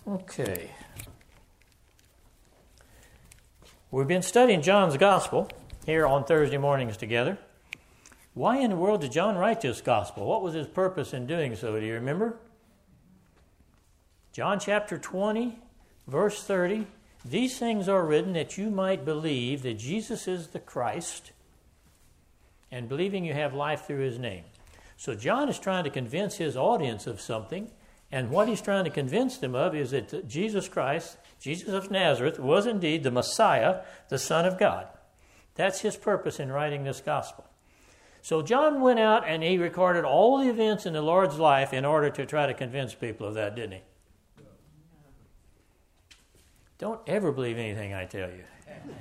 Okay. We've been studying John's Gospel here on Thursday mornings together. Why in the world did John write this Gospel? What was his purpose in doing so? Do you remember? John chapter 20, verse 30. These things are written that you might believe that Jesus is the Christ, and believing you have life through his name. So John is trying to convince his audience of something, and what he's trying to convince them of is that Jesus Christ, Jesus of Nazareth, was indeed the Messiah, the Son of God. That's his purpose in writing this gospel. So John went out and he recorded all the events in the Lord's life in order to try to convince people of that, didn't he? Don't ever believe anything I tell you.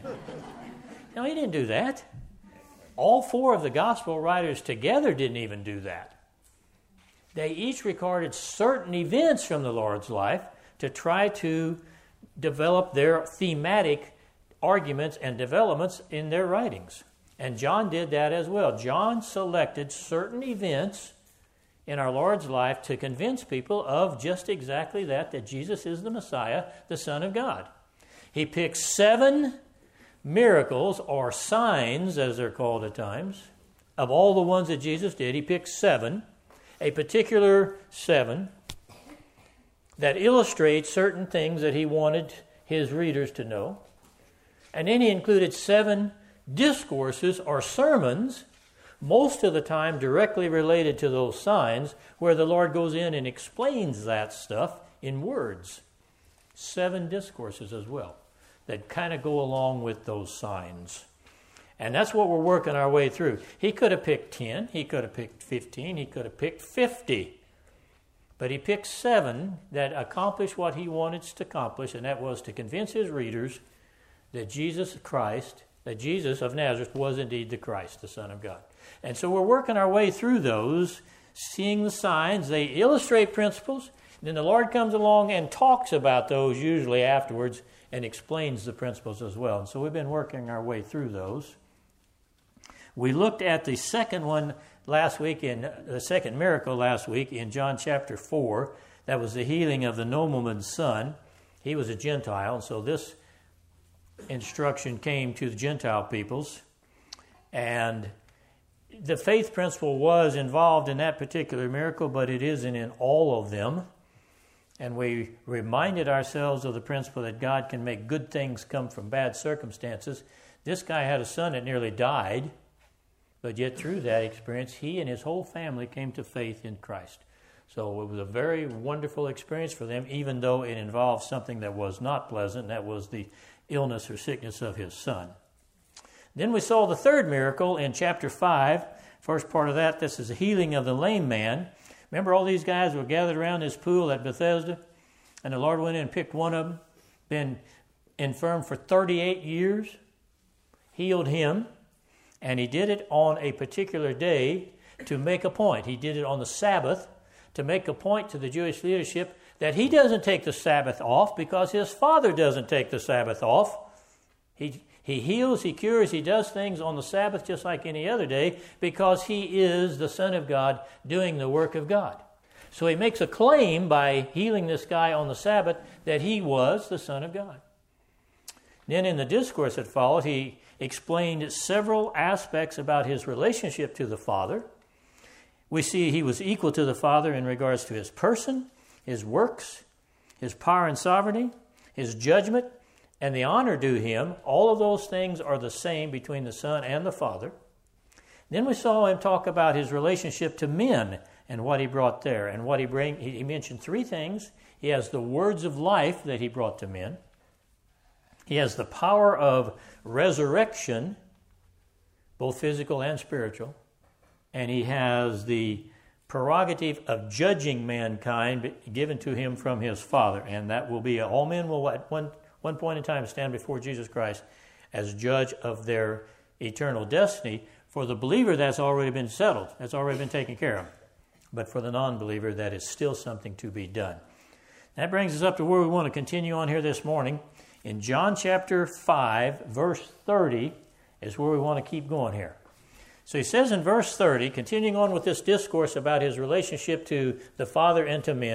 No, he didn't do that. All four of the gospel writers together didn't even do that. They each recorded certain events from the Lord's life to try to develop their thematic arguments and developments in their writings. And John did that as well. John selected certain events in our Lord's life to convince people of just exactly that Jesus is the Messiah, the Son of God. He picked 7 miracles, or signs as they're called at times, of all the ones that Jesus did. He picked 7, a particular 7, that illustrate certain things that he wanted his readers to know. And then he included 7 discourses or sermons, most of the time directly related to those signs, where the Lord goes in and explains that stuff in words. 7 discourses as well that kind of go along with those signs. And that's what we're working our way through. He could have picked 10, he could have picked 15, he could have picked 50. But he picked 7 that accomplished what he wanted to accomplish, and that was to convince his readers that Jesus Christ, that Jesus of Nazareth was indeed the Christ, the Son of God. And so we're working our way through those, seeing the signs. They illustrate principles. Then the Lord comes along and talks about those usually afterwards and explains the principles as well. And so we've been working our way through those. We looked at the second one last week, in the second miracle last week in John chapter 4. That was the healing of the nobleman's son. He was a Gentile, so this instruction came to the Gentile peoples. And the faith principle was involved in that particular miracle, but it isn't in all of them. And we reminded ourselves of the principle that God can make good things come from bad circumstances. This guy had a son that nearly died, but yet through that experience, he and his whole family came to faith in Christ. So it was a very wonderful experience for them, even though it involved something that was not pleasant, and that was the illness or sickness of his son. Then we saw the third miracle in chapter 5. First part of that, this is the healing of the lame man. Remember, all these guys were gathered around this pool at Bethesda, and the Lord went in and picked one of them, been infirm for 38 years, healed him, and he did it on a particular day to make a point. He did it on the Sabbath to make a point to the Jewish leadership that he doesn't take the Sabbath off because his Father doesn't take the Sabbath off. He heals, he cures, he does things on the Sabbath just like any other day because he is the Son of God doing the work of God. So he makes a claim by healing this guy on the Sabbath that he was the Son of God. Then in the discourse that followed, he explained several aspects about his relationship to the Father. We see he was equal to the Father in regards to his person, his works, his power and sovereignty, his judgment, and the honor due him. All of those things are the same between the Son and the Father. Then we saw him talk about his relationship to men and what he brought there. And what he mentioned 3 things. He has the words of life that he brought to men. He has the power of resurrection, both physical and spiritual. And he has the prerogative of judging mankind given to him from his Father. And that will be, all men will at one point in time stand before Jesus Christ as judge of their eternal destiny. For the believer, that's already been settled. That's already been taken care of. But for the non-believer, that is still something to be done. That brings us up to where we want to continue on here this morning. In John chapter 5, verse 30 is where we want to keep going here. So he says in verse 30, continuing on with this discourse about his relationship to the Father and to men,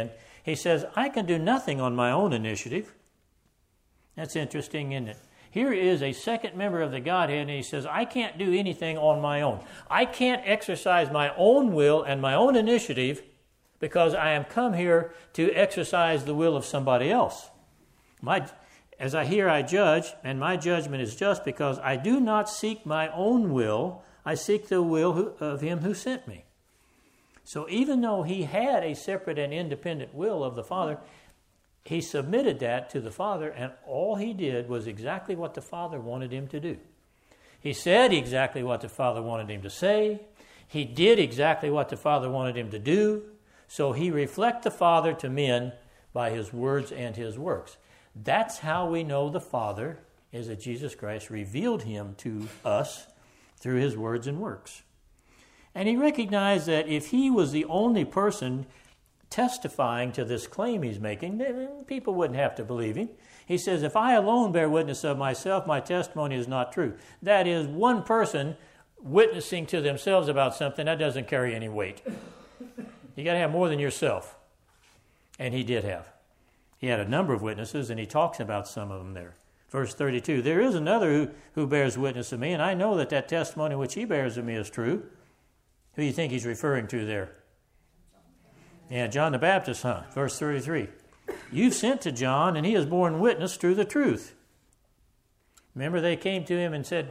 He says, I can do nothing on my own initiative. That's interesting, isn't it? Here is a second member of the Godhead, and he says, I can't do anything on my own. I can't exercise my own will and my own initiative because I am come here to exercise the will of somebody else. As I hear, I judge, and my judgment is just because I do not seek my own will. I seek the will of him who sent me. So even though he had a separate and independent will of the Father, he submitted that to the Father, and all he did was exactly what the Father wanted him to do. He said exactly what the Father wanted him to say. He did exactly what the Father wanted him to do. So he reflects the Father to men by his words and his works. That's how we know the Father is that Jesus Christ revealed him to us through his words and works. And he recognized that if he was the only person testifying to this claim he's making, then people wouldn't have to believe him. He says, if I alone bear witness of myself, my testimony is not true. That is, one person witnessing to themselves about something, that doesn't carry any weight. You got to have more than yourself. And he did have. He had a number of witnesses, and he talks about some of them there. Verse 32, there is another who bears witness of me, and I know that testimony which he bears of me is true. Who do you think he's referring to there? Yeah, John the Baptist, huh? Verse 33. You've sent to John, and he has borne witness to the truth. Remember, they came to him and said,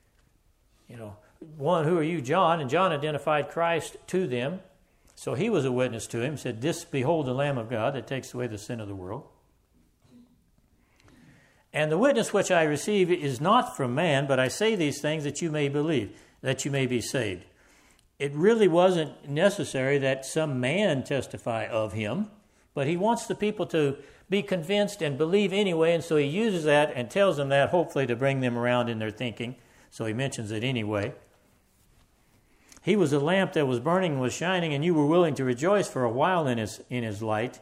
one, who are you, John? And John identified Christ to them. So he was a witness to him, said, this, behold, the Lamb of God that takes away the sin of the world. And the witness which I receive is not from man, but I say these things that you may believe, that you may be saved. It really wasn't necessary that some man testify of him, but he wants the people to be convinced and believe anyway, and so he uses that and tells them that, hopefully to bring them around in their thinking. So he mentions it anyway. He was a lamp that was burning and was shining, and you were willing to rejoice for a while in his light.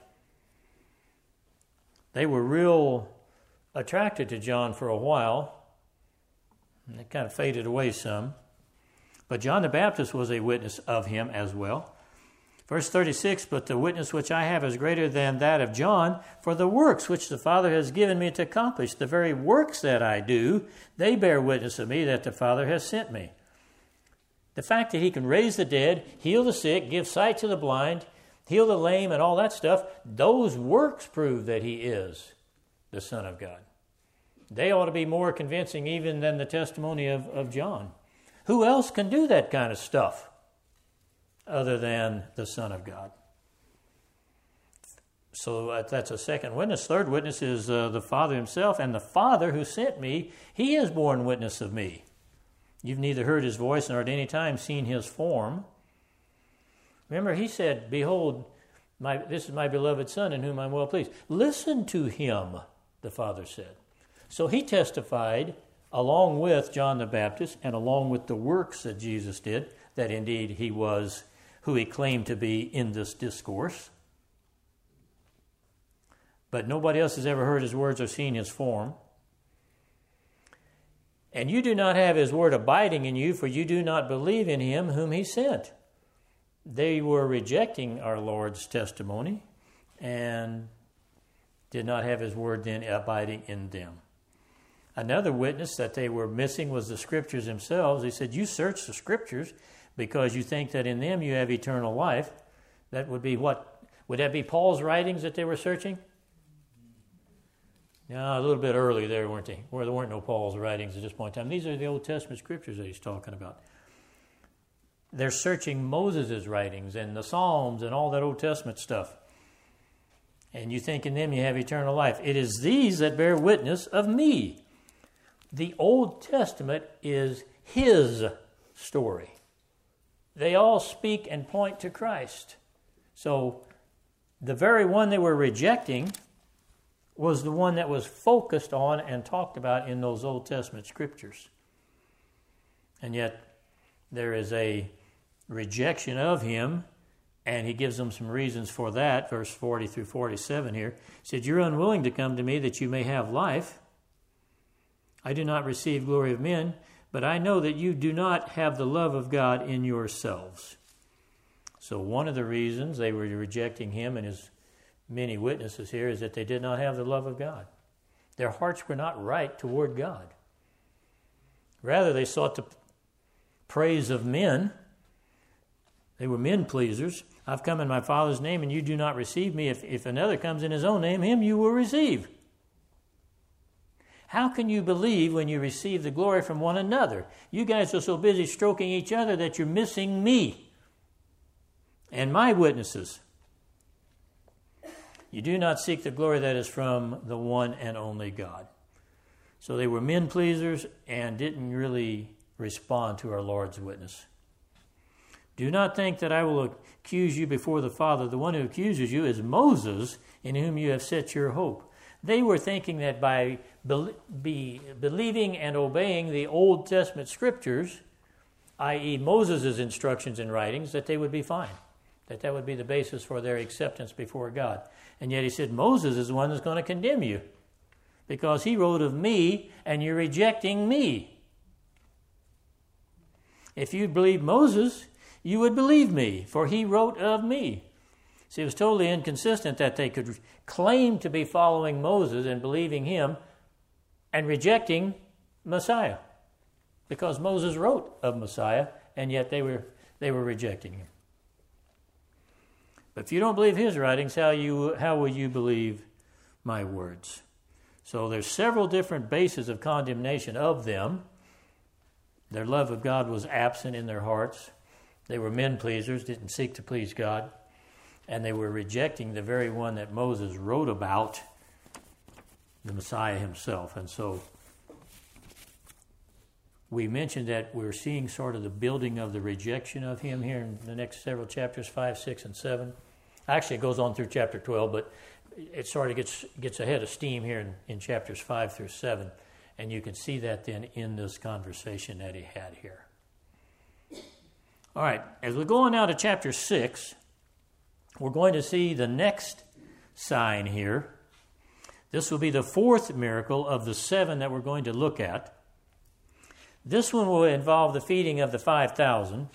They were real attracted to John for a while, and it kind of faded away some. But John the Baptist was a witness of him as well. Verse 36, but the witness which I have is greater than that of John, for the works which the Father has given me to accomplish, the very works that I do, they bear witness of me that the Father has sent me. The fact that he can raise the dead, heal the sick, give sight to the blind, heal the lame, and all that stuff, those works prove that he is the Son of God. They ought to be more convincing even than the testimony of John. Who else can do that kind of stuff other than the Son of God? So that's a second witness. Third witness is the Father himself, and the Father who sent me, he has borne witness of me. You've neither heard his voice nor at any time seen his form. Remember, he said, behold, this is my beloved Son in whom I'm well pleased. Listen to him, the Father said. So he testified along with John the Baptist and along with the works that Jesus did, that indeed he was who he claimed to be in this discourse. But nobody else has ever heard his words or seen his form. And you do not have his word abiding in you, for you do not believe in him whom he sent. They were rejecting our Lord's testimony and did not have his word then abiding in them. Another witness that they were missing was the Scriptures themselves. He said, you search the Scriptures because you think that in them you have eternal life. That would be what? Would that be Paul's writings that they were searching? No, a little bit early there, weren't they? Where there weren't no Paul's writings at this point in time. These are the Old Testament Scriptures that he's talking about. They're searching Moses' writings and the Psalms and all that Old Testament stuff. And you think in them you have eternal life. It is these that bear witness of me. The Old Testament is his story. They all speak and point to Christ. So the very one they were rejecting was the one that was focused on and talked about in those Old Testament Scriptures. And yet there is a rejection of him, and he gives them some reasons for that, verse 40 through 47 here. He said, you're unwilling to come to me that you may have life. I do not receive glory of men, but I know that you do not have the love of God in yourselves. So one of the reasons they were rejecting him and his many witnesses here is that they did not have the love of God. Their hearts were not right toward God. Rather, they sought the praise of men. They were men pleasers. I've come in my Father's name, and you do not receive me. If another comes in his own name, him you will receive. How can you believe when you receive the glory from one another? You guys are so busy stroking each other that you're missing me and my witnesses. You do not seek the glory that is from the one and only God. So they were men pleasers and didn't really respond to our Lord's witness. Do not think that I will accuse you before the Father. The one who accuses you is Moses, in whom you have set your hope. They were thinking that by believing and obeying the Old Testament scriptures, i.e. Moses' instructions and writings, that they would be fine, that would be the basis for their acceptance before God. And yet he said, Moses is the one that's going to condemn you because he wrote of me and you're rejecting me. If you'd believe Moses, you would believe me, for he wrote of me. See, it was totally inconsistent that they could claim to be following Moses and believing him and rejecting Messiah, because Moses wrote of Messiah, and yet they were rejecting him. But if you don't believe his writings, how will you believe my words? So there's several different bases of condemnation of them. Their love of God was absent in their hearts. They were men pleasers, didn't seek to please God. And they were rejecting the very one that Moses wrote about, the Messiah himself. And so we mentioned that we're seeing sort of the building of the rejection of him here in the next several chapters, 5, 6, and 7. Actually, it goes on through chapter 12, but it sort of gets ahead of steam here in chapters 5 through 7. And you can see that then in this conversation that he had here. All right, as we go on now to chapter 6, we're going to see the next sign here. This will be the fourth miracle of the 7 that we're going to look at. This one will involve the feeding of the 5,000.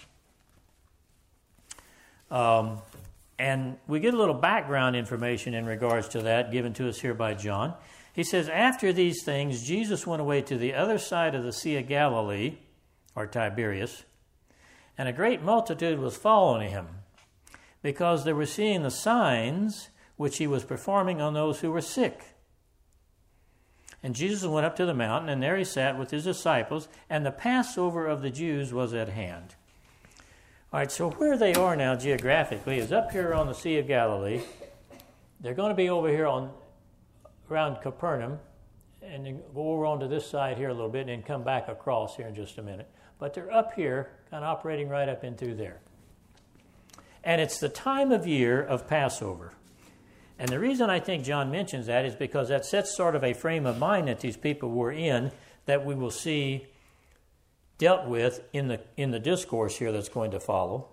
And we get a little background information in regards to that given to us here by John. He says, after these things, Jesus went away to the other side of the Sea of Galilee, or Tiberias, and a great multitude was following him, because they were seeing the signs which he was performing on those who were sick. And Jesus went up to the mountain, and there he sat with his disciples, and the Passover of the Jews was at hand. All right, so where they are now geographically is up here on the Sea of Galilee. They're going to be over here around Capernaum, and then go over onto this side here a little bit, and then come back across here in just a minute. But they're up here, kind of operating right up in through there. And it's the time of year of Passover. And the reason I think John mentions that is because that sets sort of a frame of mind that these people were in that we will see dealt with in the discourse here that's going to follow.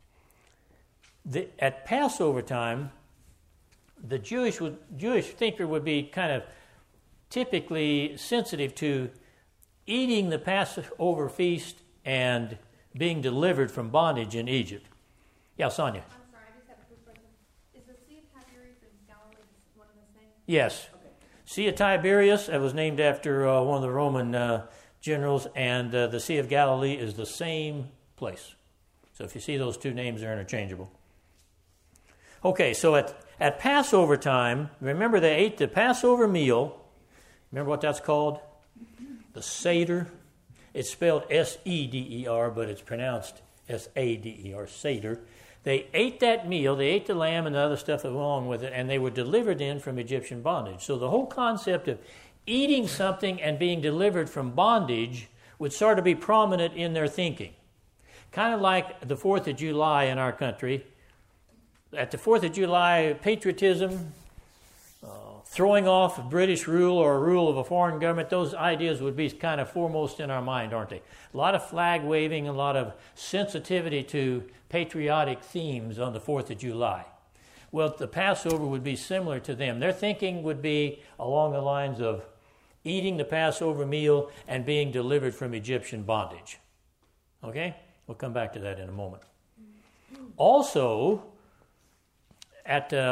At Passover time, the Jewish thinker would be kind of typically sensitive to eating the Passover feast and being delivered from bondage in Egypt. Yeah, Sonia. I'm sorry, I just have a quick question. Is the Sea of Tiberias and Galilee one and the same? Yes. Okay. Sea of Tiberias, it was named after one of the Roman generals, and the Sea of Galilee is the same place. So if you see those two names, they're interchangeable. Okay, so at Passover time, remember they ate the Passover meal. Remember what that's called? The Seder. It's spelled S-E-D-E-R, but it's pronounced S-A-D-E-R, Seder. They ate that meal, they ate the lamb and the other stuff along with it, and they were delivered in from Egyptian bondage. So the whole concept of eating something and being delivered from bondage would sort of be prominent in their thinking. Kind of like the 4th of July in our country. At the 4th of July, patriotism, throwing off British rule or rule of a foreign government, those ideas would be kind of foremost in our mind, aren't they? A lot of flag waving, a lot of sensitivity to patriotic themes on the 4th of July. Well, the Passover would be similar to them. Their thinking would be along the lines of eating the Passover meal and being delivered from Egyptian bondage. Okay? We'll come back to that in a moment. Also, at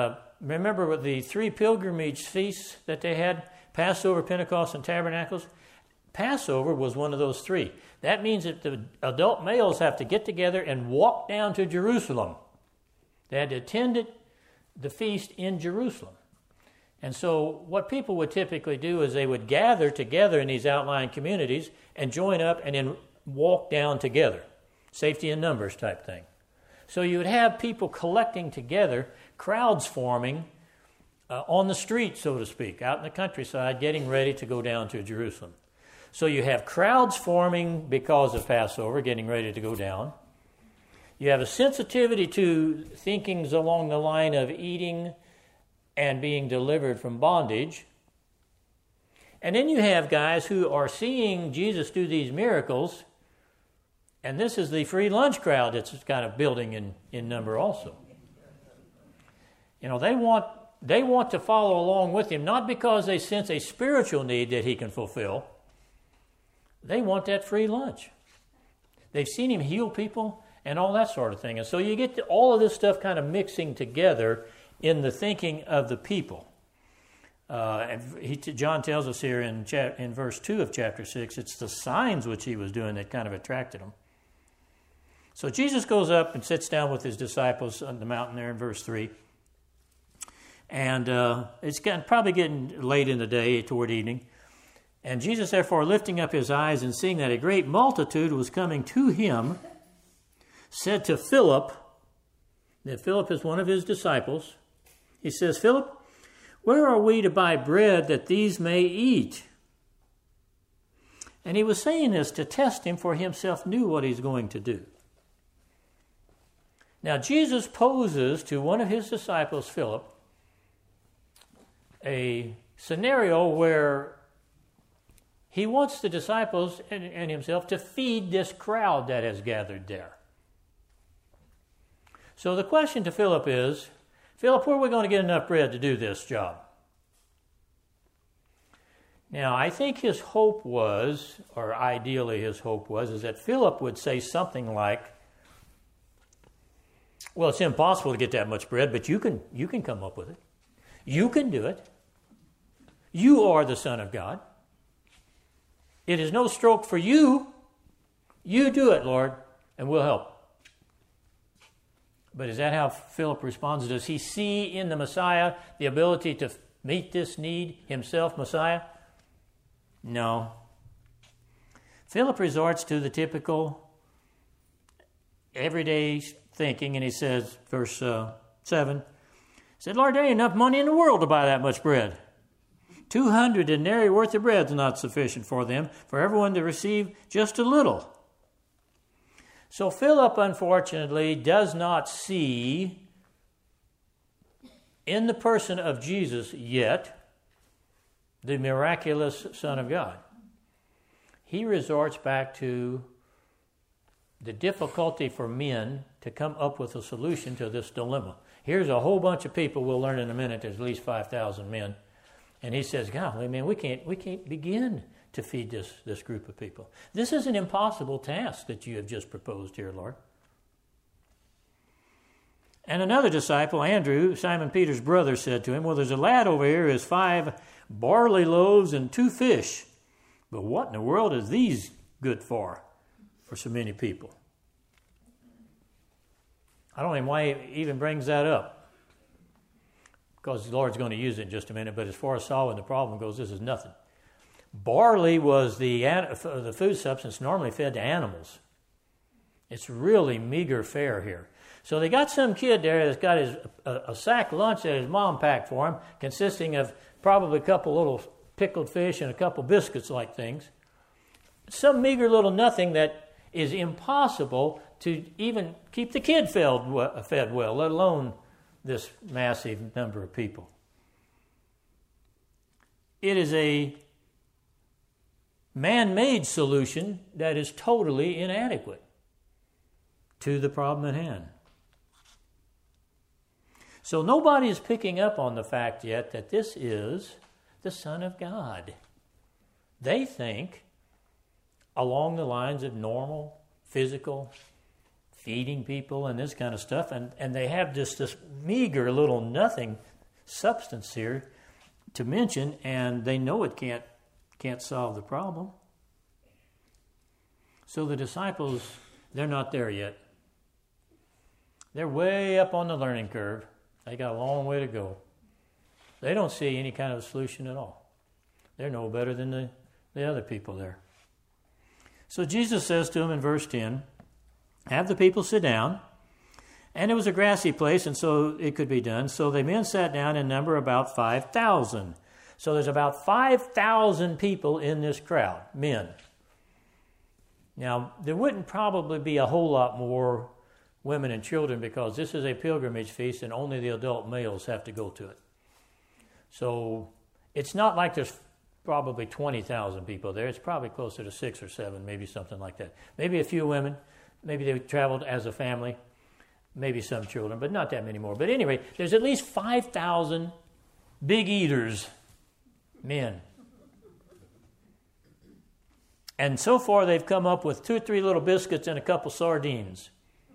remember the 3 pilgrimage feasts that they had? Passover, Pentecost, and Tabernacles. Passover was one of those 3. That means that the adult males have to get together and walk down to Jerusalem. They had to attend the feast in Jerusalem. And so what people would typically do is they would gather together in these outlying communities and join up and then walk down together. Safety in numbers type thing. So you would have people collecting together, crowds forming on the street, so to speak, out in the countryside, getting ready to go down to Jerusalem. So you have crowds forming because of Passover, getting ready to go down. You have a sensitivity to thinkings along the line of eating and being delivered from bondage. And then you have guys who are seeing Jesus do these miracles, and this is the free lunch crowd that's kind of building in number also. You know, they want to follow along with him, not because they sense a spiritual need that he can fulfill. They want that free lunch. They've seen him heal people and all that sort of thing. And so you get all of this stuff kind of mixing together in the thinking of the people. John tells us here in verse 2 of chapter 6, it's the signs which he was doing that kind of attracted them. So Jesus goes up and sits down with his disciples on the mountain there in verse 3. And it's probably getting late in the day toward evening. And Jesus, therefore, lifting up his eyes and seeing that a great multitude was coming to him, said to Philip, that Philip is one of his disciples, he says, Philip, where are we to buy bread that these may eat? And he was saying this to test him, for himself knew what he's going to do. Now, Jesus poses to one of his disciples, Philip, a scenario where he wants the disciples and himself to feed this crowd that has gathered there. So the question to Philip is, Philip, where are we going to get enough bread to do this job? Now, I think his hope was, or ideally his hope was, is that Philip would say something like, well, it's impossible to get that much bread, but you can come up with it. You can do it. You are the Son of God. It is no stroke for you. You do it, Lord, and we'll help. But is that how Philip responds? Does he see in the Messiah the ability to meet this need himself, Messiah? No. Philip resorts to the typical everyday thinking, and he says, verse 7, he said, Lord, there ain't enough money in the world to buy that much bread. 200 denarii worth of bread is not sufficient for them, for everyone to receive just a little. So Philip, unfortunately, does not see in the person of Jesus yet the miraculous Son of God. He resorts back to the difficulty for men to come up with a solution to this dilemma. Here's a whole bunch of people, we'll learn in a minute, there's at least 5,000 men. And he says, golly, man, we can't begin to feed this group of people. This is an impossible task that you have just proposed here, Lord. And another disciple, Andrew, Simon Peter's brother, said to him, well, there's a lad over here who has 5 barley loaves and 2 fish. But what in the world is these good for so many people? I don't know why he even brings that up, because the Lord's going to use it in just a minute. But as far as solving the problem goes, this is nothing. Barley was the food substance normally fed to animals. It's really meager fare here. So they got some kid there that's got a sack lunch that his mom packed for him, consisting of probably a couple little pickled fish and a couple biscuits-like things. Some meager little nothing that is impossible to even keep the kid fed well, let alone this massive number of people. It is a man-made solution that is totally inadequate to the problem at hand. So nobody is picking up on the fact yet that this is the Son of God. They think along the lines of normal, physical, feeding people and this kind of stuff, and they have just this meager little nothing substance here to mention, and they know it can't solve the problem. So the disciples, they're not there yet. They're way up on the learning curve. They got a long way to go. They don't see any kind of solution at all. They're no better than the other people there. So Jesus says to them in verse 10, have the people sit down. And it was a grassy place, and so it could be done. So the men sat down in number about 5,000. So there's about 5,000 people in this crowd, men. Now, there wouldn't probably be a whole lot more women and children because this is a pilgrimage feast and only the adult males have to go to it. So it's not like there's probably 20,000 people there. It's probably closer to 6 or 7, maybe something like that. Maybe a few women. Maybe they traveled as a family. Maybe some children, but not that many more. But anyway, there's at least 5,000 big eaters, men. And so far they've come up with 2 or 3 little biscuits and a couple sardines.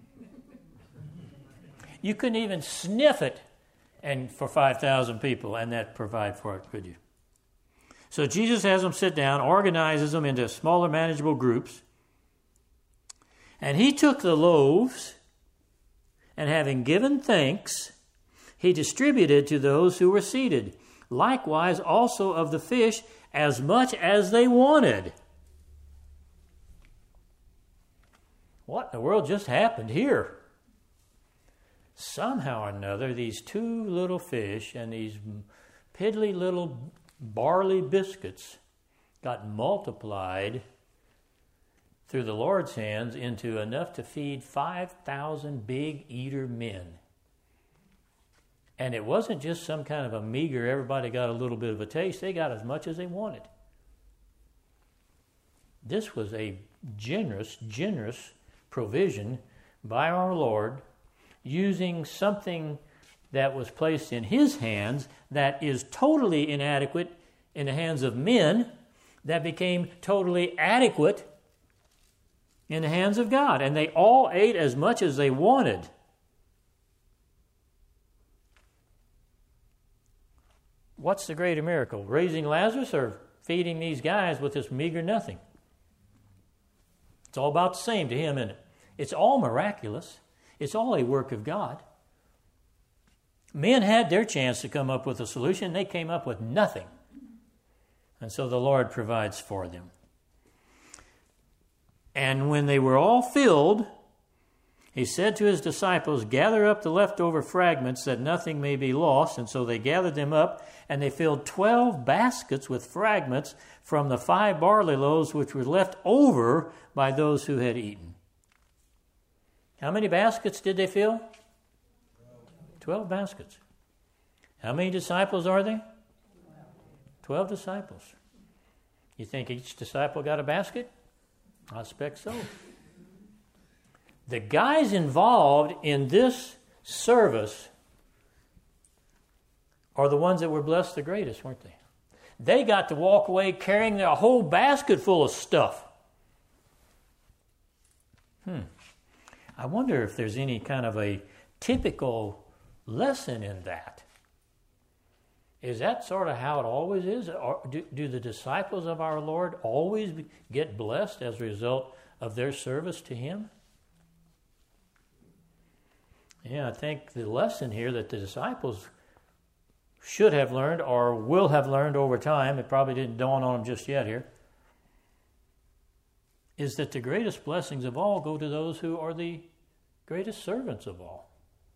You couldn't even sniff it and for 5,000 people and that provide for it, could you? So Jesus has them sit down, organizes them into smaller manageable groups. And he took the loaves, and having given thanks, he distributed to those who were seated. Likewise also of the fish, as much as they wanted. What in the world just happened here? Somehow or another, these 2 little fish and these piddly little barley biscuits got multiplied through the Lord's hands into enough to feed 5,000 big eater men. And it wasn't just some kind of a meager, everybody got a little bit of a taste. They got as much as they wanted. This was a generous provision by our Lord, using something that was placed in his hands that is totally inadequate in the hands of men, that became totally adequate in the hands of God. And they all ate as much as they wanted. What's the greater miracle? Raising Lazarus or feeding these guys with this meager nothing? It's all about the same to him, isn't it? It's all miraculous. It's all a work of God. Men had their chance to come up with a solution. They came up with nothing. And so the Lord provides for them. And when they were all filled, he said to his disciples, gather up the leftover fragments that nothing may be lost. And so they gathered them up, and they filled 12 baskets with fragments from the 5 barley loaves which were left over by those who had eaten. How many baskets did they fill? 12 baskets. How many disciples are there? 12 disciples. You think each disciple got a basket? I expect so. The guys involved in this service are the ones that were blessed the greatest, weren't they? They got to walk away carrying their whole basket full of stuff. I wonder if there's any kind of a typical lesson in that. Is that sort of how it always is? Or do the disciples of our Lord always get blessed as a result of their service to him? Yeah, I think the lesson here that the disciples should have learned or will have learned over time, it probably didn't dawn on them just yet here, is that the greatest blessings of all go to those who are the greatest servants of all.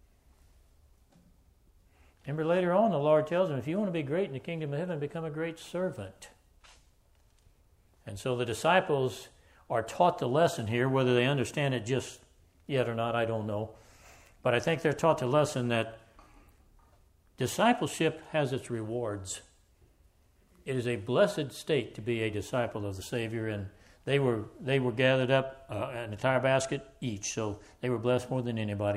Remember later on the Lord tells them, if you want to be great in the kingdom of heaven, become a great servant. And so the disciples are taught the lesson here, whether they understand it just yet or not, I don't know. But I think they're taught the lesson that discipleship has its rewards. It is a blessed state to be a disciple of the Savior, and they were gathered up an entire basket each, so they were blessed more than anybody.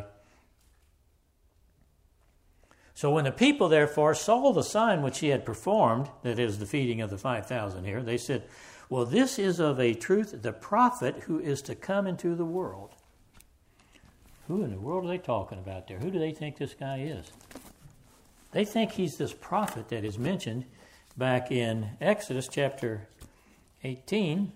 So when the people therefore saw the sign which he had performed, that is the feeding of the 5,000 here, they said, well, this is of a truth the prophet who is to come into the world. Who in the world are they talking about there? Who do they think this guy is? They think he's this prophet that is mentioned back in Exodus chapter 18,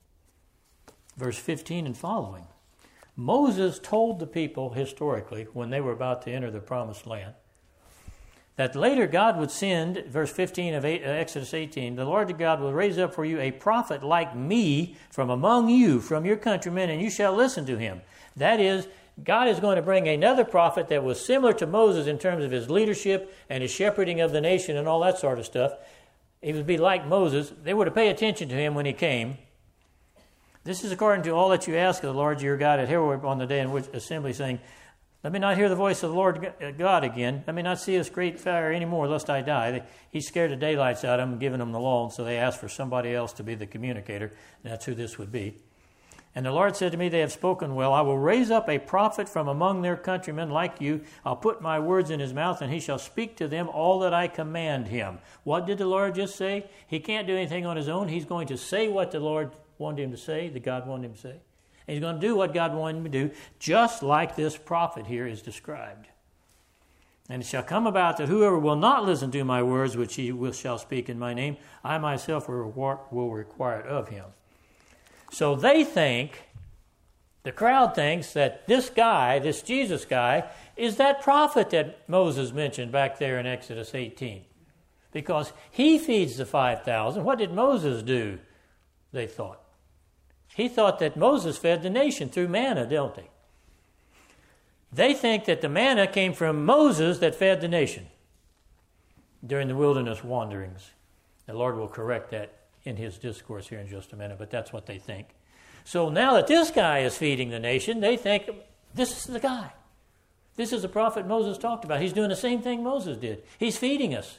verse 15 and following. Moses told the people historically, when they were about to enter the promised land, that later God would send, verse 15 of Exodus 18, the Lord God will raise up for you a prophet like me from among you, from your countrymen, and you shall listen to him. That is, God is going to bring another prophet that was similar to Moses in terms of his leadership and his shepherding of the nation and all that sort of stuff. He would be like Moses. They were to pay attention to him when he came. This is according to all that you ask of the Lord your God at Horeb on the day in which assembly, saying, let me not hear the voice of the Lord God again. Let me not see this great fire anymore, lest I die. He scared the daylights out of them, giving them the law, and so they asked for somebody else to be the communicator. And that's who this would be. And the Lord said to me, they have spoken well. I will raise up a prophet from among their countrymen like you. I'll put my words in his mouth, and he shall speak to them all that I command him. What did the Lord just say? He can't do anything on his own. He's going to say what the Lord wanted him to say, that God wanted him to say. And he's going to do what God wanted him to do, just like this prophet here is described. And it shall come about that whoever will not listen to my words, which he shall speak in my name, I myself will require it of him. So they think, the crowd thinks that this guy, this Jesus guy, is that prophet that Moses mentioned back there in Exodus 18. Because he feeds the 5,000. What did Moses do, they thought? He thought that Moses fed the nation through manna, don't they? They think that the manna came from Moses that fed the nation during the wilderness wanderings. The Lord will correct that in his discourse here in just a minute, but that's what they think. So now that this guy is feeding the nation, they think, this is the guy. This is the prophet Moses talked about. He's doing the same thing Moses did. He's feeding us.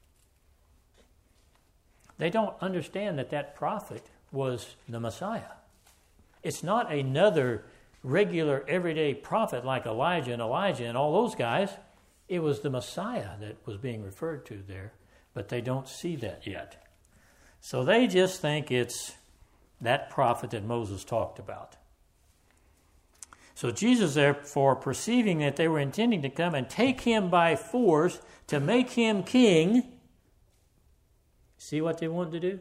They don't understand that that prophet was the Messiah. It's not another regular, everyday prophet like Elijah and all those guys. It was the Messiah that was being referred to there, but they don't see that yet. So they just think it's that prophet that Moses talked about. So Jesus, therefore, perceiving that they were intending to come and take him by force to make him king, see what they wanted to do?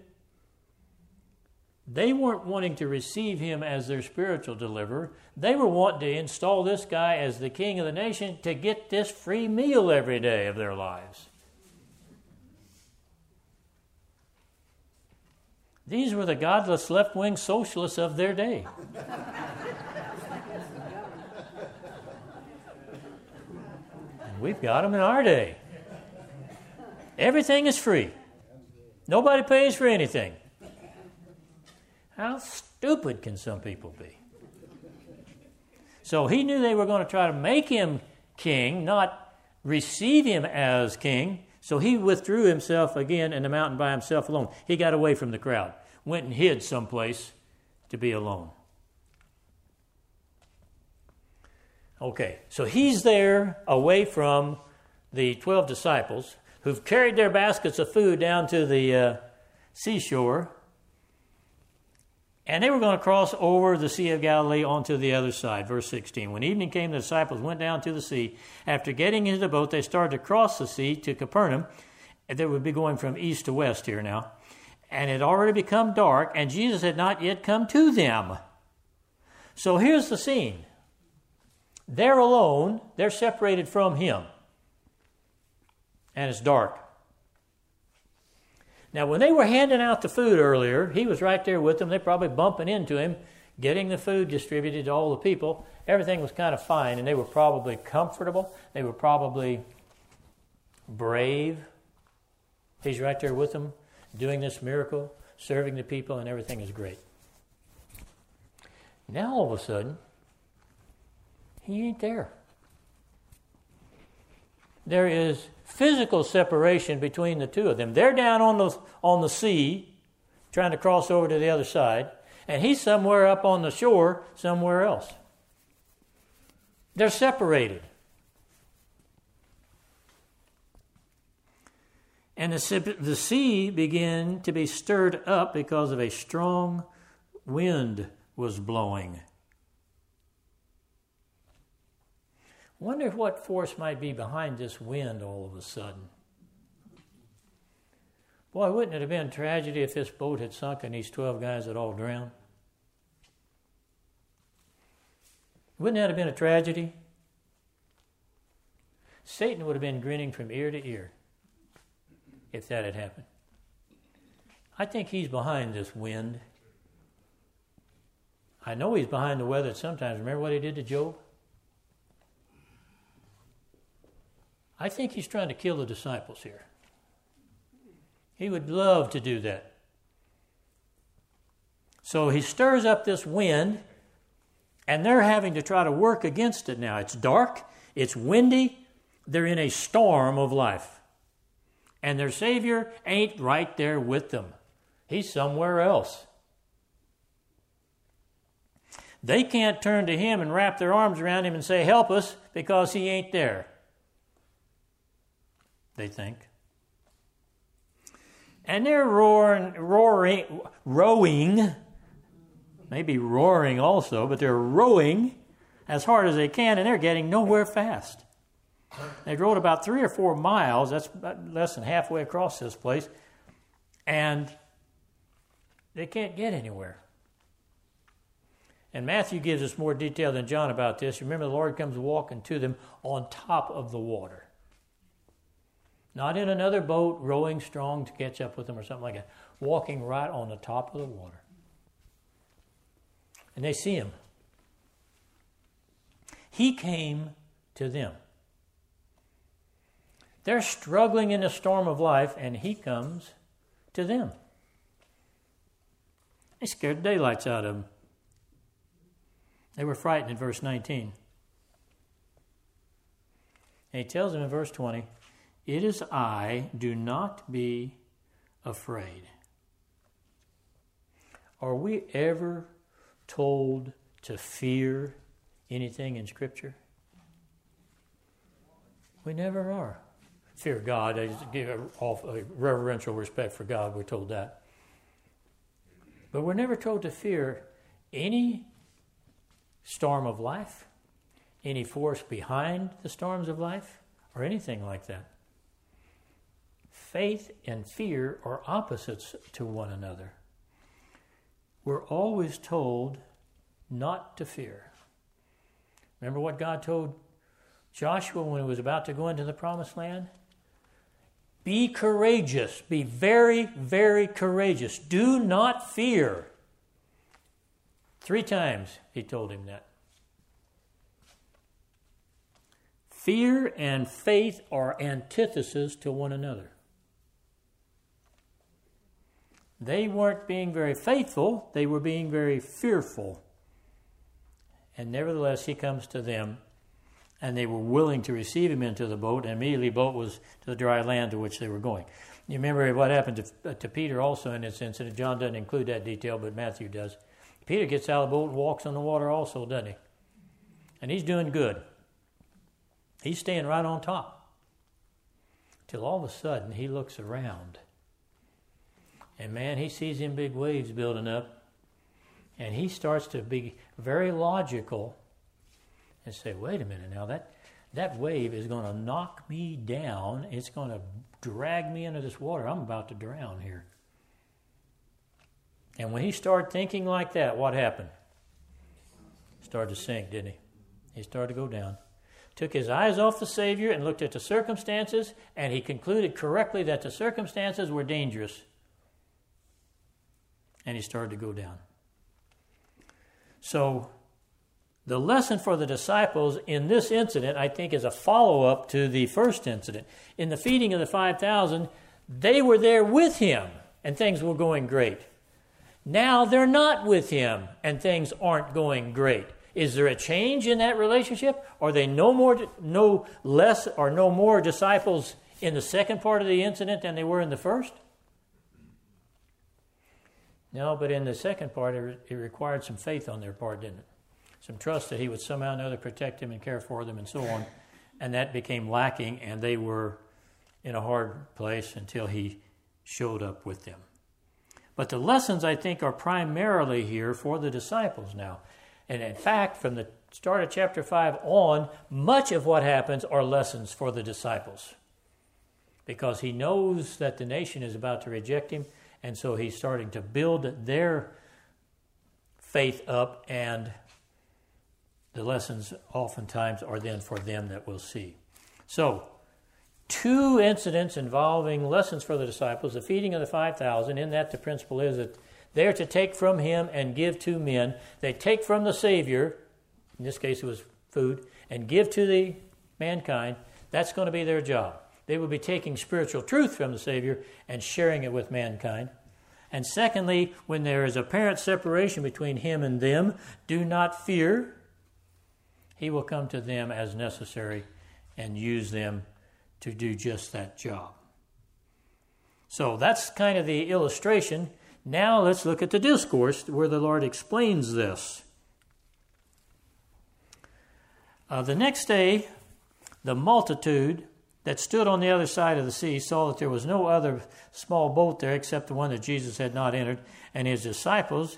They weren't wanting to receive him as their spiritual deliverer. They were wanting to install this guy as the king of the nation to get this free meal every day of their lives. These were the godless left-wing socialists of their day. And we've got them in our day. Everything is free. Nobody pays for anything. How stupid can some people be? So he knew they were going to try to make him king, not receive him as king. So he withdrew himself again in the mountain by himself alone. He got away from the crowd, went and hid someplace to be alone. Okay, so he's there away from the 12 disciples who've carried their baskets of food down to the seashore. And they were going to cross over the Sea of Galilee onto the other side. Verse 16. When evening came, the disciples went down to the sea. After getting into the boat, they started to cross the sea to Capernaum. They would be going from east to west here now. And it had already become dark, and Jesus had not yet come to them. So here's the scene. They're alone. They're separated from him. And it's dark. Now, when they were handing out the food earlier, he was right there with them. They're probably bumping into him, getting the food distributed to all the people. Everything was kind of fine, and they were probably comfortable. They were probably brave. He's right there with them, doing this miracle, serving the people, and everything is great. Now, all of a sudden, he ain't there. There is physical separation between the two of them. They're down on the sea, trying to cross over to the other side, and he's somewhere up on the shore somewhere else. They're separated. And the sea began to be stirred up because of a strong wind was blowing. Wonder what force might be behind this wind all of a sudden. Boy, wouldn't it have been a tragedy if this boat had sunk and these 12 guys had all drowned? Wouldn't that have been a tragedy? Satan would have been grinning from ear to ear if that had happened. I think he's behind this wind. I know he's behind the weather sometimes. Remember what he did to Job? I think he's trying to kill the disciples here. He would love to do that. So he stirs up this wind, and they're having to try to work against it now. It's dark, it's windy, they're in a storm of life. And their Savior ain't right there with them. He's somewhere else. They can't turn to him and wrap their arms around him and say, help us, because he ain't there. They think. And they're rowing, maybe roaring also, but they're rowing as hard as they can, and they're getting nowhere fast. They rowed about 3 or 4 miles, that's less than halfway across this place, and they can't get anywhere. And Matthew gives us more detail than John about this. Remember, the Lord comes walking to them on top of the water. Not in another boat, rowing strong to catch up with them or something like that. Walking right on the top of the water. And they see him. He came to them. They're struggling in the storm of life, and he comes to them. They scared the daylights out of them. They were frightened in verse 19. And he tells them in verse 20, it is I, do not be afraid. Are we ever told to fear anything in Scripture? We never are. Fear God, I just give a reverential respect for God, we're told that. But we're never told to fear any storm of life, any force behind the storms of life, or anything like that. Faith and fear are opposites to one another. We're always told not to fear. Remember what God told Joshua when he was about to go into the promised land? Be courageous. Be very, very courageous. Do not fear. 3 times he told him that. Fear and faith are antitheses to one another. They weren't being very faithful, they were being very fearful. And nevertheless, he comes to them, and they were willing to receive him into the boat, and immediately the boat was to the dry land to which they were going. You remember what happened to Peter also in this incident. John doesn't include that detail, but Matthew does. Peter gets out of the boat and walks on the water also, doesn't he? And he's doing good. He's staying right on top. Till all of a sudden, he looks around. And man, he sees them big waves building up. And he starts to be very logical and say, wait a minute now, that wave is going to knock me down. It's going to drag me into this water. I'm about to drown here. And when he started thinking like that, what happened? He started to sink, didn't he? He started to go down. Took his eyes off the Savior and looked at the circumstances, and he concluded correctly that the circumstances were dangerous. And he started to go down. So, the lesson for the disciples in this incident, I think, is a follow-up to the first incident. In the feeding of the 5,000, they were there with him, and things were going great. Now they're not with him, and things aren't going great. Is there a change in that relationship? Are they no less or no more disciples in the second part of the incident than they were in the first? No, but in the second part, it required some faith on their part, didn't it? Some trust that he would somehow or another protect them and care for them and so on. And that became lacking, and they were in a hard place until he showed up with them. But the lessons, I think, are primarily here for the disciples now. And in fact, from the start of chapter 5 on, much of what happens are lessons for the disciples. because he knows that the nation is about to reject him, and so he's starting to build their faith up, and the lessons oftentimes are then for them that we'll see. So, 2 incidents involving lessons for the disciples, the feeding of the 5,000, in that the principle is that they're to take from him and give to men. They take from the Savior, in this case it was food, and give to the mankind. That's going to be their job. They will be taking spiritual truth from the Savior and sharing it with mankind. And secondly, when there is apparent separation between him and them, do not fear. He will come to them as necessary and use them to do just that job. So that's kind of the illustration. Now let's look at the discourse where the Lord explains this. The next day, the multitude that stood on the other side of the sea saw that there was no other small boat there except the one that Jesus had not entered, and his disciples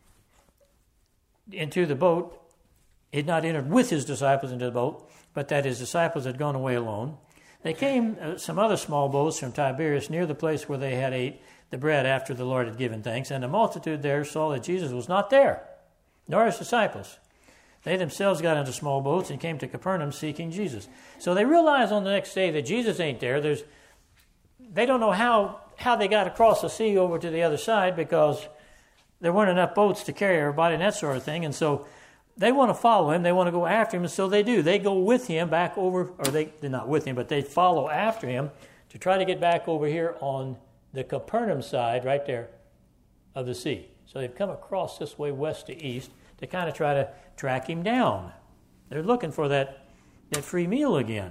into the boat. He had not entered with his disciples into the boat, but that his disciples had gone away alone. They came, some other small boats from Tiberias, near the place where they had ate the bread after the Lord had given thanks, and the multitude there saw that Jesus was not there, nor his disciples. They themselves got into small boats and came to Capernaum seeking Jesus. So they realized on the next day that Jesus ain't there. They don't know how they got across the sea over to the other side, because there weren't enough boats to carry everybody and that sort of thing. And so they want to follow him. They want to go after him. And so they do. They go with him back over, or they're not with him, but they follow after him to try to get back over here on the Capernaum side right there of the sea. So they've come across this way west to east to kind of try to track him down. They're looking for that free meal again.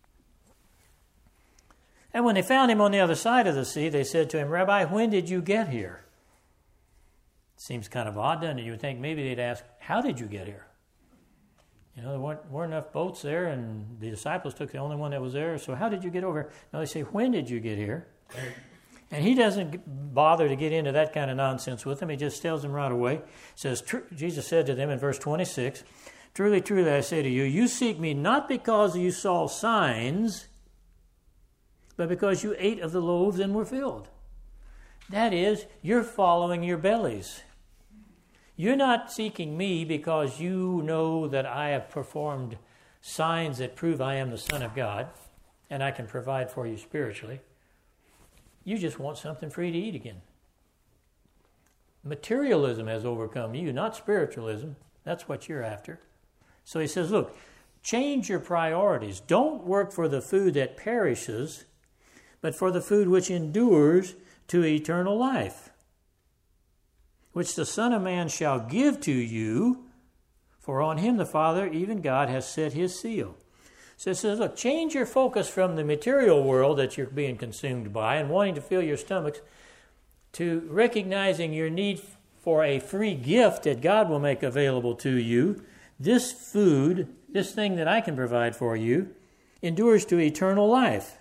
And when they found him on the other side of the sea, they said to him, "Rabbi, when did you get here?" Seems kind of odd, doesn't it? You would think maybe they'd ask, "How did you get here?" You know, there weren't enough boats there, and the disciples took the only one that was there, so how did you get over? No, they say, "When did you get here?" And he doesn't bother to get into that kind of nonsense with them. He just tells them right away. Says, Jesus said to them in verse 26, "Truly, truly, I say to you, you seek me not because you saw signs, but because you ate of the loaves and were filled." That is, you're following your bellies. You're not seeking me because you know that I have performed signs that prove I am the Son of God and I can provide for you spiritually. You just want something free to eat again. Materialism has overcome you, not spiritualism. That's what you're after. So he says, look, change your priorities. Don't work for the food that perishes, but for the food which endures to eternal life, which the Son of Man shall give to you, for on him the Father, even God, has set his seal. So it says, look, change your focus from the material world that you're being consumed by and wanting to fill your stomachs to recognizing your need for a free gift that God will make available to you. This food, this thing that I can provide for you, endures to eternal life.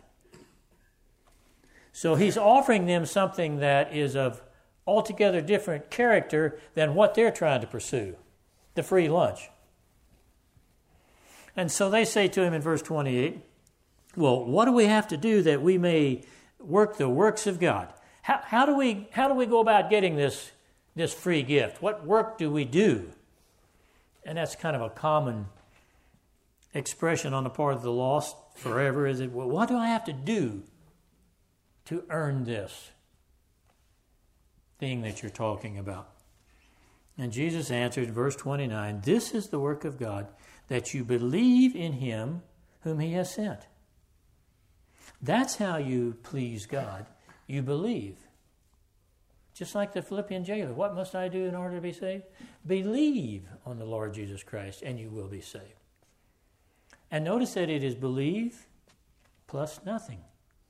So he's offering them something that is of altogether different character than what they're trying to pursue, the free lunch. And so they say to him in verse 28, well, what do we have to do that we may work the works of God? How do we go about getting this free gift? What work do we do? And that's kind of a common expression on the part of the lost forever, is it, well, what do I have to do to earn this thing that you're talking about? And Jesus answered, verse 29, this is the work of God, that you believe in him whom he has sent. That's how you please God. You believe. Just like the Philippian jailer. What must I do in order to be saved? Believe on the Lord Jesus Christ, and you will be saved. And notice that it is believe plus nothing.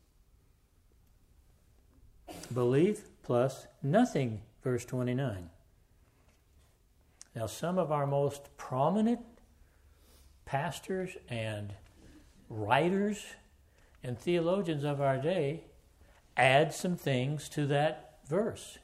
Believe plus nothing, verse 29. Now, some of our most prominent pastors and writers and theologians of our day add some things to that verse.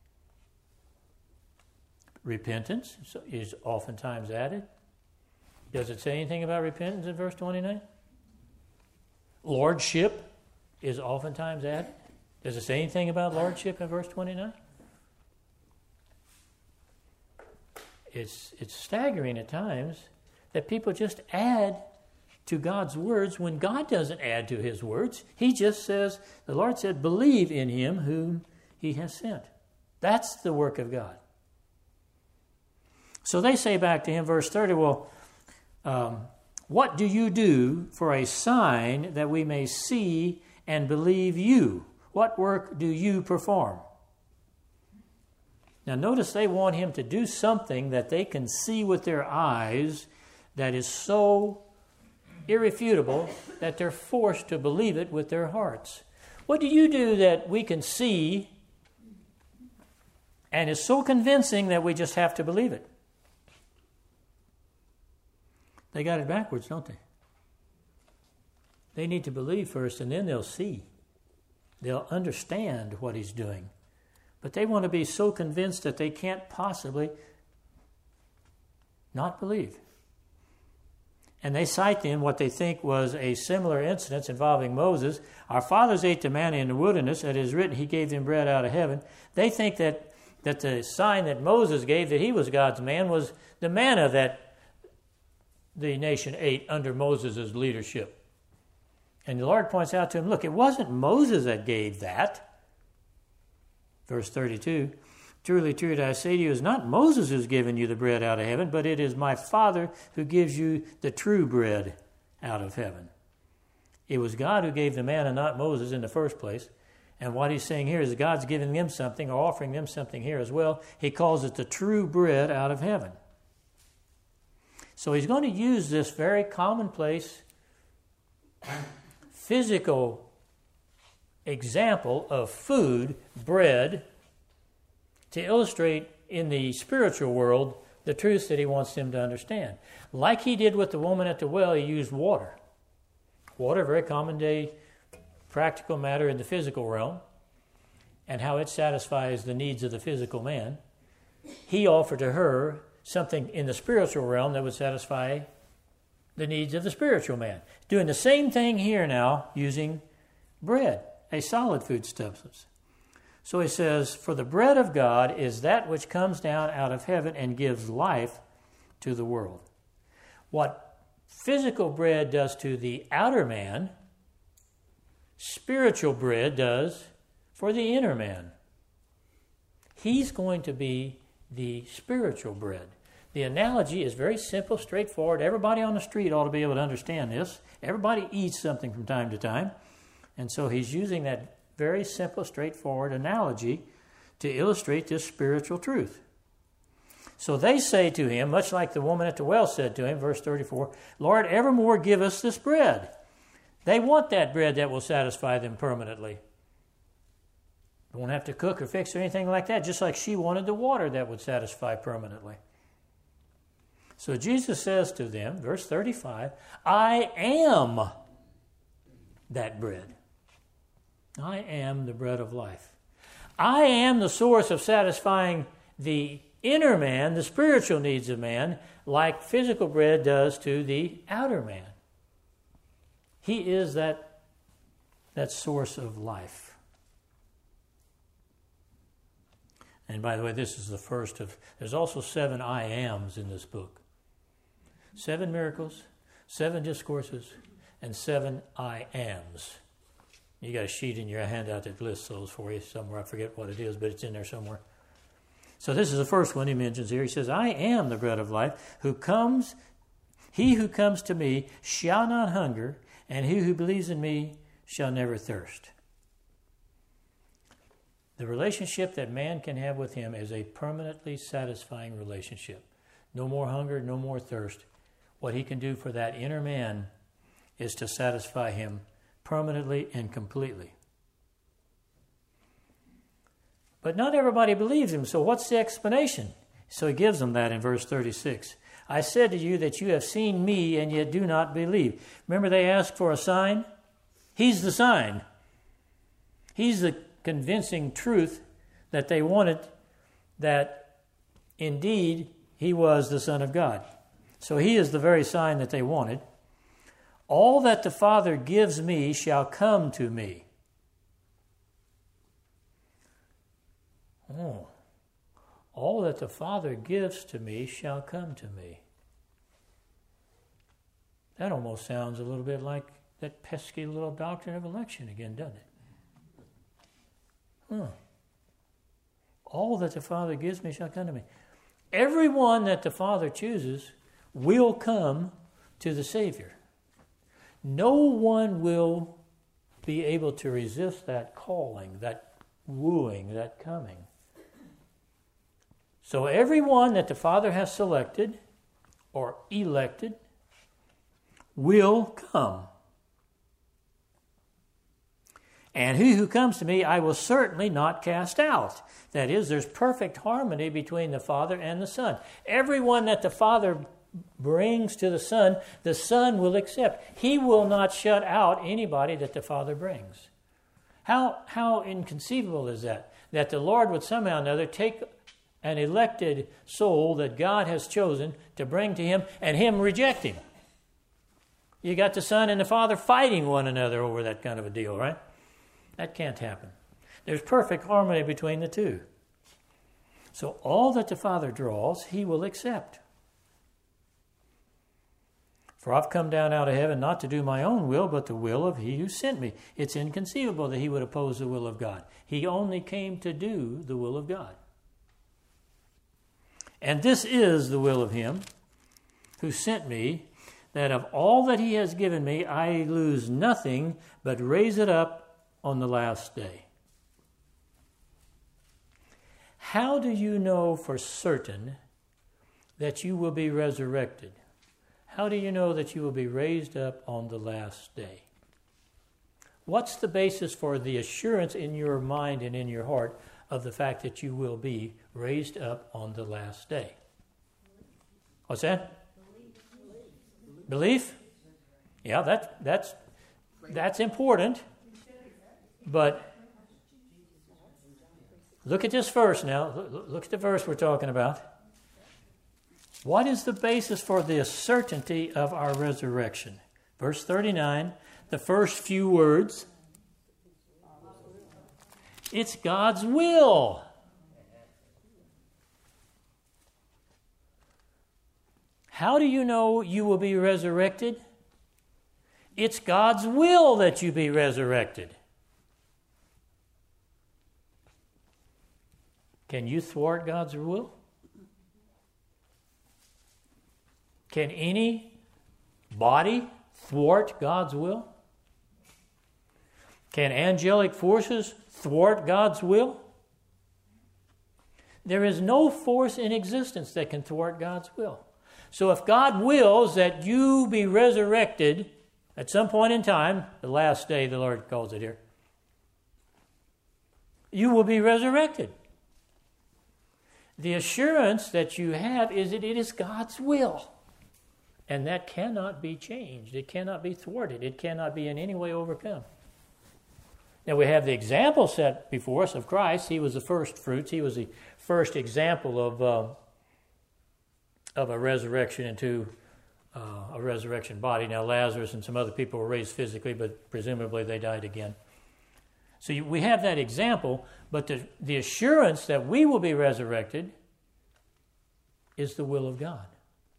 Repentance is oftentimes added. Does it say anything about repentance in verse 29? Lordship is oftentimes added. Does it say anything about lordship in verse 29? It's staggering at times that people just add to God's words when God doesn't add to his words. He just says, the Lord said, believe in him whom he has sent. That's the work of God. So they say back to him, verse 30, well, what do you do for a sign that we may see and believe you? What work do you perform? Now notice they want him to do something that they can see with their eyes that is so irrefutable that they're forced to believe it with their hearts. What do you do that we can see and is so convincing that we just have to believe it? They got it backwards, don't they? They need to believe first, and then they'll see. They'll understand what he's doing. But they want to be so convinced that they can't possibly not believe. And they cite then what they think was a similar incident involving Moses. Our fathers ate the manna in the wilderness. It is written, he gave them bread out of heaven. They think that the sign that Moses gave that he was God's man was the manna that the nation ate under Moses' leadership. And the Lord points out to him, look, it wasn't Moses that gave that. Verse 32, truly, truly, I say to you, it is not Moses who's given you the bread out of heaven, but it is my Father who gives you the true bread out of heaven. It was God who gave the manna, not Moses in the first place. And what he's saying here is God's giving them something or offering them something here as well. He calls it the true bread out of heaven. So he's going to use this very commonplace physical example of food, bread, to illustrate in the spiritual world the truths that he wants them to understand. Like he did with the woman at the well, he used water. Water, very common day practical matter in the physical realm, and how it satisfies the needs of the physical man. He offered to her something in the spiritual realm that would satisfy the needs of the spiritual man. Doing the same thing here now using bread, a solid food substance. So he says, for the bread of God is that which comes down out of heaven and gives life to the world. What physical bread does to the outer man, spiritual bread does for the inner man. He's going to be the spiritual bread. The analogy is very simple, straightforward. Everybody on the street ought to be able to understand this. Everybody eats something from time to time. And so he's using that very simple, straightforward analogy to illustrate this spiritual truth. So they say to him, much like the woman at the well said to him, verse 34, Lord, evermore give us this bread. They want that bread that will satisfy them permanently. They won't have to cook or fix or anything like that, just like she wanted the water that would satisfy permanently. So Jesus says to them, verse 35, I am that bread. I am the bread of life. I am the source of satisfying the inner man, the spiritual needs of man, like physical bread does to the outer man. He is that source of life. And by the way, this is the first of, there's also 7 I ams in this book. 7 miracles, 7 discourses, and 7 I ams. You got a sheet in your handout that lists those for you somewhere. I forget what it is, but it's in there somewhere. So this is the first one he mentions here. He says, I am the bread of life. He who comes to me shall not hunger, and he who believes in me shall never thirst. The relationship that man can have with him is a permanently satisfying relationship. No more hunger, no more thirst. What he can do for that inner man is to satisfy him permanently and completely. But not everybody believes him, so what's the explanation? So he gives them that in verse 36. I said to you that you have seen me and yet do not believe. Remember they asked for a sign? He's the sign. He's the convincing truth that they wanted, that indeed he was the Son of God. So he is the very sign that they wanted. All that the Father gives me shall come to me. Oh, all that the Father gives to me shall come to me. That almost sounds a little bit like that pesky little doctrine of election again, doesn't it? All that the Father gives me shall come to me. Everyone that the Father chooses will come to the Savior. No one will be able to resist that calling, that wooing, that coming. So everyone that the Father has selected or elected will come. And he who comes to me, I will certainly not cast out. That is, there's perfect harmony between the Father and the Son. Everyone that the Father brings to the Son will accept. He will not shut out anybody that the Father brings. How inconceivable is that? That the Lord would somehow or another take an elected soul that God has chosen to bring to him and him reject him. You got the Son and the Father fighting one another over that kind of a deal, right? That can't happen. There's perfect harmony between the two. So all that the Father draws, he will accept. For I've come down out of heaven not to do my own will, but the will of he who sent me. It's inconceivable that he would oppose the will of God. He only came to do the will of God. And this is the will of him who sent me, that of all that he has given me, I lose nothing, but raise it up on the last day. How do you know for certain that you will be resurrected? How do you know that you will be raised up on the last day? What's the basis for the assurance in your mind and in your heart of the fact that you will be raised up on the last day? What's that? Belief? Yeah, that's important. But look at this verse now. Look at the verse we're talking about. What is the basis for the certainty of our resurrection? Verse 39, the first few words. It's God's will. How do you know you will be resurrected? It's God's will that you be resurrected. Can you thwart God's will? Can any body thwart God's will? Can angelic forces thwart God's will? There is no force in existence that can thwart God's will. So if God wills that you be resurrected at some point in time, the last day the Lord calls it here, you will be resurrected. The assurance that you have is that it is God's will. And that cannot be changed. It cannot be thwarted. It cannot be in any way overcome. Now we have the example set before us of Christ. He was the first fruits. He was the first example of a resurrection into a resurrection body. Now Lazarus and some other people were raised physically, but presumably they died again. So we have that example, but the assurance that we will be resurrected is the will of God.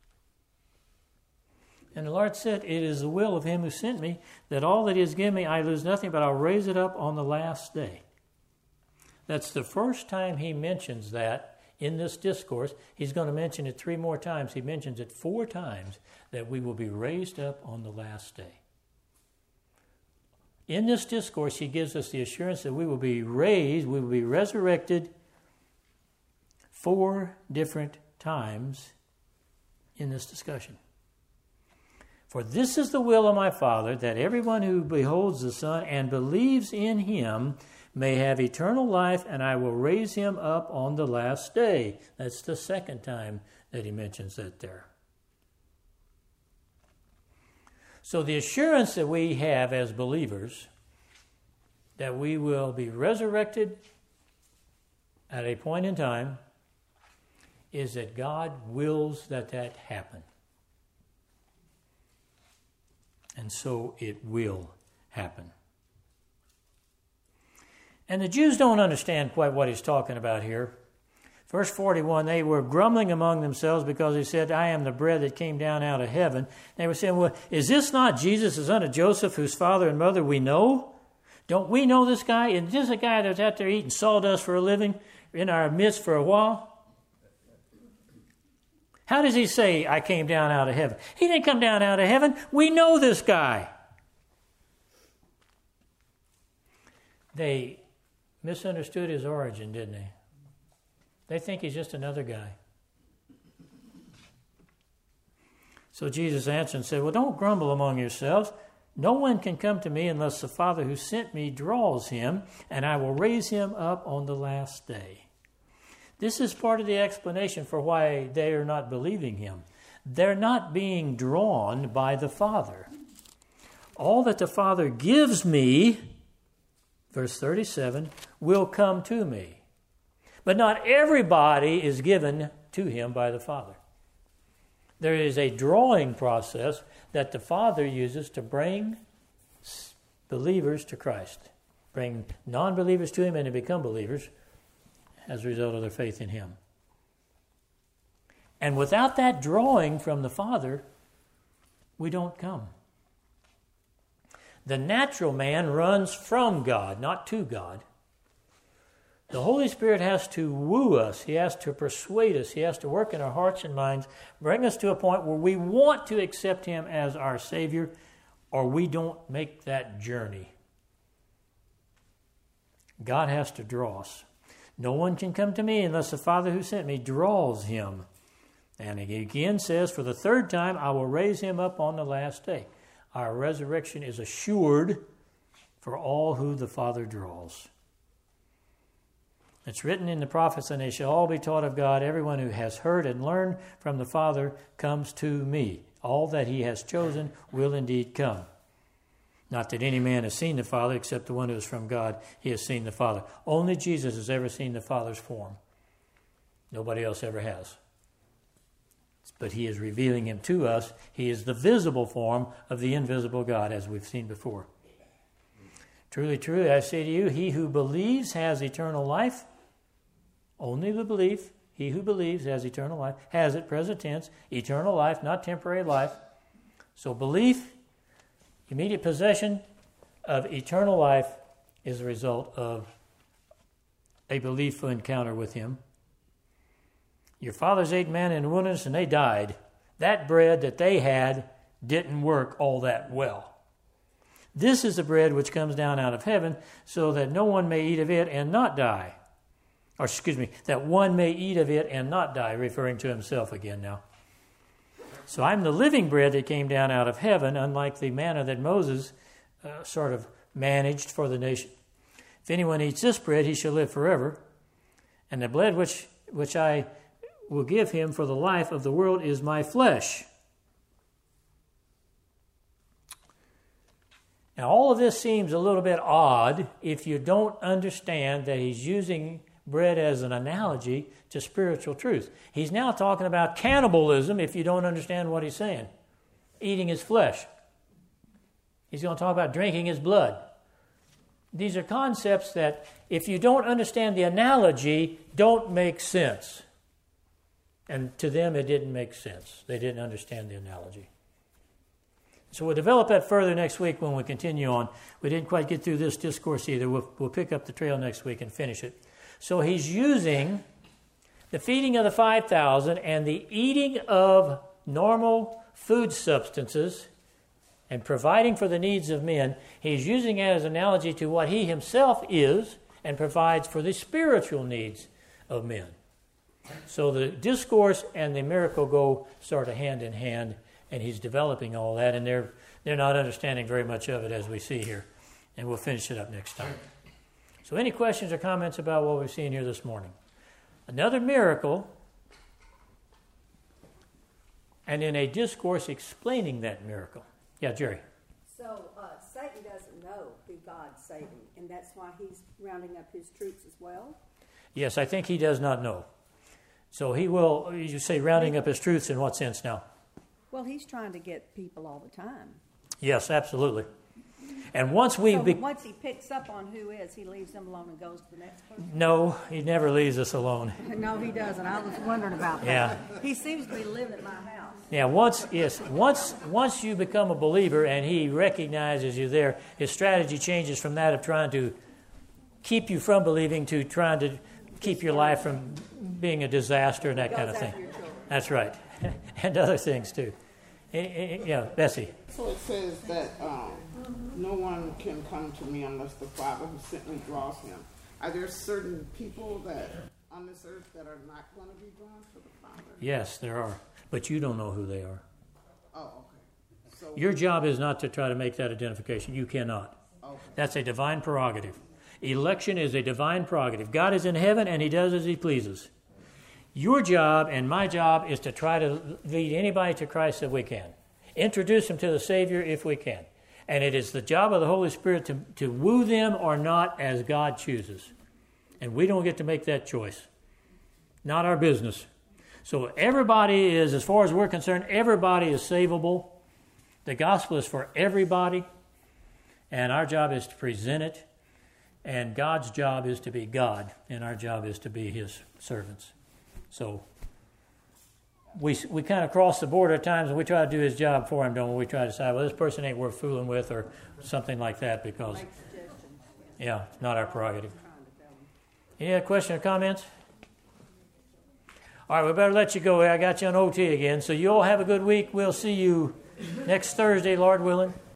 And the Lord said, it is the will of him who sent me, that all that he has given me, I lose nothing, but I'll raise it up on the last day. That's the first time he mentions that in this discourse. He's going to mention it 3 more times. He mentions it 4 times, that we will be raised up on the last day. In this discourse, he gives us the assurance that we will be raised, we will be resurrected 4 different times in this discussion. For this is the will of my Father, that everyone who beholds the Son and believes in him may have eternal life, and I will raise him up on the last day. That's the second time that he mentions that there. So the assurance that we have as believers that we will be resurrected at a point in time is that God wills that happen. And so it will happen. And the Jews don't understand quite what he's talking about here. Verse 41, they were grumbling among themselves because he said, I am the bread that came down out of heaven. They were saying, well, is this not Jesus, the son of Joseph, whose father and mother we know? Don't we know this guy? Is this a guy that's out there eating sawdust for a living in our midst for a while? How does he say, I came down out of heaven? He didn't come down out of heaven. We know this guy. They misunderstood his origin, didn't they? They think he's just another guy. So Jesus answered and said, well, don't grumble among yourselves. No one can come to me unless the Father who sent me draws him, and I will raise him up on the last day. This is part of the explanation for why they are not believing him. They're not being drawn by the Father. All that the Father gives me, verse 37, will come to me. But not everybody is given to him by the Father. There is a drawing process that the Father uses to bring believers to Christ, bring non-believers to him and to become believers as a result of their faith in him. And without that drawing from the Father, we don't come. The natural man runs from God, not to God. The Holy Spirit has to woo us. He has to persuade us. He has to work in our hearts and minds, bring us to a point where we want to accept him as our Savior, or we don't make that journey. God has to draw us. No one can come to me unless the Father who sent me draws him. And he again says, for the third time, I will raise him up on the last day. Our resurrection is assured for all who the Father draws. It's written in the prophets, and they shall all be taught of God. Everyone who has heard and learned from the Father comes to me. All that he has chosen will indeed come. Not that any man has seen the Father except the one who is from God. He has seen the Father. Only Jesus has ever seen the Father's form. Nobody else ever has. But he is revealing him to us. He is the visible form of the invisible God, as we've seen before. Truly, truly, I say to you, he who believes has eternal life. Only the belief, he who believes has eternal life, has it, present tense, eternal life, not temporary life. So belief, immediate possession of eternal life, is a result of a belief encounter with him. Your fathers ate manna in the wilderness and they died. That bread that they had didn't work all that well. This is the bread which comes down out of heaven, so that no one may eat of it and not die. Or, that one may eat of it and not die, referring to himself again now. So I'm the living bread that came down out of heaven, unlike the manna that Moses sort of managed for the nation. If anyone eats this bread, he shall live forever. And the bread which I will give him for the life of the world is my flesh. Now, all of this seems a little bit odd if you don't understand that he's using bread as an analogy to spiritual truth. He's now talking about cannibalism if you don't understand what he's saying. Eating his flesh. He's going to talk about drinking his blood. These are concepts that, if you don't understand the analogy, don't make sense. And to them, it didn't make sense. They didn't understand the analogy. So we'll develop that further next week when we continue on. We didn't quite get through this discourse either. We'll pick up the trail next week and finish it. So he's using the feeding of the 5,000 and the eating of normal food substances and providing for the needs of men. He's using it as an analogy to what he himself is and provides for the spiritual needs of men. So the discourse and the miracle go sort of hand in hand, and he's developing all that, and they're not understanding very much of it as we see here. And we'll finish it up next time. So any questions or comments about what we've seen here this morning? Another miracle, and in a discourse explaining that miracle. Yeah, Jerry. So Satan doesn't know who God's saving, and that's why he's rounding up his troops as well? Yes, I think he does not know. So he will, you say rounding up his troops in what sense now? Well, he's trying to get people all the time. Yes, absolutely. And once we... So once he picks up on who is, he leaves them alone and goes to the next person? No, he never leaves us alone. No, he doesn't. I was wondering about that. Yeah. He seems to be living at my house. Yeah, once you become a believer and he recognizes you there, his strategy changes from that of trying to keep you from believing to trying to keep your life from being a disaster and that kind of thing. That's right. And other things too. Yeah, Bessie. So it says that no one can come to me unless the Father who sent me draws him. Are there certain people that on this earth that are not going to be drawn to the Father? Yes, there are. But you don't know who they are. Oh, okay. So Your job is not to try to make that identification. You cannot. okay. That's a divine prerogative. Election is a divine prerogative. God is in heaven and he does as he pleases. Your job and my job is to try to lead anybody to Christ that we can. Introduce them to the Savior if we can. And it is the job of the Holy Spirit to woo them or not as God chooses. And we don't get to make that choice. Not our business. So everybody is, as far as we're concerned, everybody is savable. The gospel is for everybody. And our job is to present it. And God's job is to be God. And our job is to be his servants. So we kind of cross the border at times and we try to do his job for him, don't we? We try to decide, well, this person ain't worth fooling with or something like that because, yeah, it's not our prerogative. Any other questions or comments? All right, we better let you go. I got you on OT again. So you all have a good week. We'll see you next Thursday, Lord willing.